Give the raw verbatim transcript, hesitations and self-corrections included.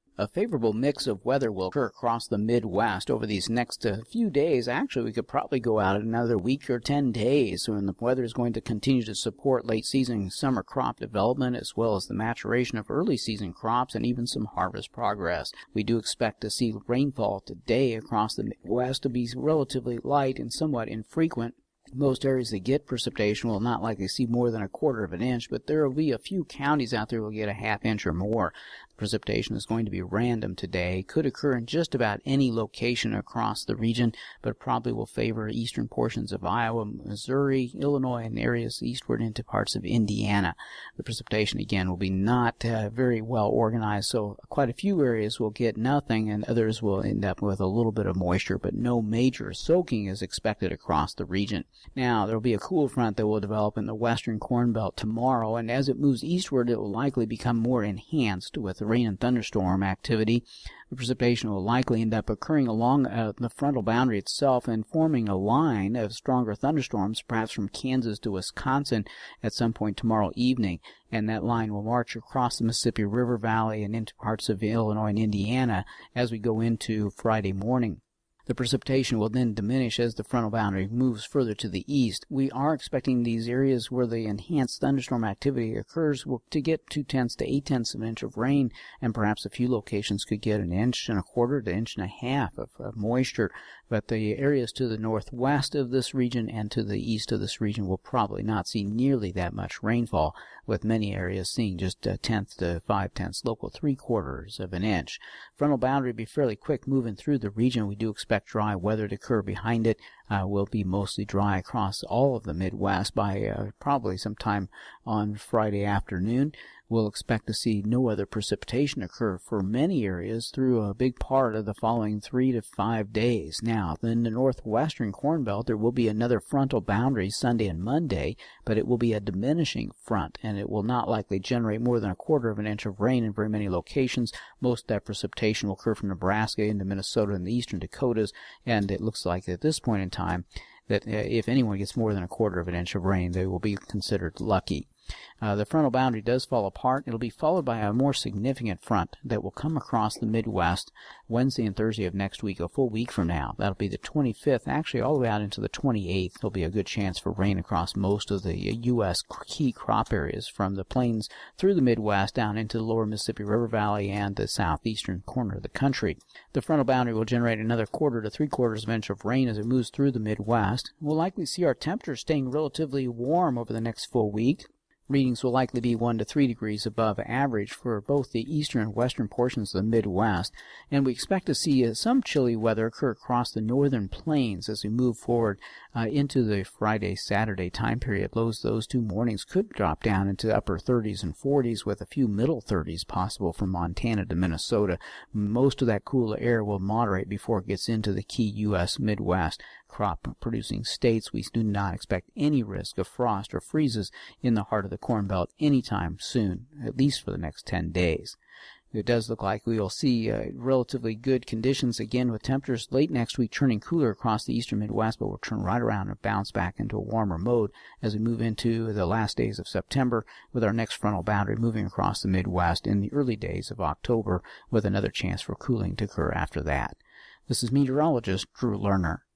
A favorable mix of weather will occur across the Midwest over these next uh, few days. Actually, we could probably go out another week or ten days when the weather is going to continue to support late season summer crop development as well as the maturation of early season crops and even some harvest progress. We do expect to see rainfall today across the Midwest to be relatively light and somewhat infrequent. Most areas that get precipitation will not likely see more than a quarter of an inch, but there will be a few counties out there that will get a half inch or more. Precipitation is going to be random today. Could occur in just about any location across the region, but probably will favor eastern portions of Iowa, Missouri, Illinois, and areas eastward into parts of Indiana. The precipitation, again, will be not uh, very well organized, so quite a few areas will get nothing, and others will end up with a little bit of moisture, but no major soaking is expected across the region. Now, there will be a cool front that will develop in the western Corn Belt tomorrow, and as it moves eastward, it will likely become more enhanced with rain and thunderstorm activity. The precipitation will likely end up occurring along uh, the frontal boundary itself and forming a line of stronger thunderstorms, perhaps from Kansas to Wisconsin at some point tomorrow evening. And that line will march across the Mississippi River Valley and into parts of Illinois and Indiana as we go into Friday morning. The precipitation will then diminish as the frontal boundary moves further to the east. We are expecting these areas where the enhanced thunderstorm activity occurs to get two-tenths to eight-tenths of an inch of rain, and perhaps a few locations could get an inch and a quarter to inch and a half of, of moisture. But the areas to the northwest of this region and to the east of this region will probably not see nearly that much rainfall, with many areas seeing just a tenth to five-tenths, local three-quarters of an inch. Frontal boundary will be fairly quick moving through the region. We do expect dry weather to occur behind it. Uh, will be mostly dry across all of the Midwest by uh, probably sometime on Friday afternoon. We'll expect to see no other precipitation occur for many areas through a big part of the following three to five days. Now, in the northwestern Corn Belt, there will be another frontal boundary Sunday and Monday, but it will be a diminishing front, and it will not likely generate more than a quarter of an inch of rain in very many locations. Most of that precipitation will occur from Nebraska into Minnesota and the eastern Dakotas, and it looks like at this point in time that uh, if anyone gets more than a quarter of an inch of rain, they will be considered lucky. Uh, the frontal boundary does fall apart. It'll be followed by a more significant front that will come across the Midwest Wednesday and Thursday of next week, a full week from now. That'll be the twenty-fifth, actually all the way out into the twenty-eighth. There'll be a good chance for rain across most of the U S key crop areas from the plains through the Midwest down into the lower Mississippi River Valley and the southeastern corner of the country. The frontal boundary will generate another quarter to three quarters of an inch of rain as it moves through the Midwest. We'll likely see our temperatures staying relatively warm over the next full week. Readings will likely be one to three degrees above average for both the eastern and western portions of the Midwest, and we expect to see uh, some chilly weather occur across the northern plains as we move forward uh, into the Friday-Saturday time period. Those, those two mornings could drop down into the upper thirties and forties with a few middle thirties possible from Montana to Minnesota. Most of that cooler air will moderate before it gets into the key U S Midwest crop-producing states. We do not expect any risk of frost or freezes in the heart of the Corn Belt anytime soon, at least for the next ten days. It does look like we will see uh, relatively good conditions again with temperatures late next week turning cooler across the eastern Midwest, but we'll turn right around and bounce back into a warmer mode as we move into the last days of September with our next frontal boundary moving across the Midwest in the early days of October with another chance for cooling to occur after that. This is meteorologist Drew Lerner.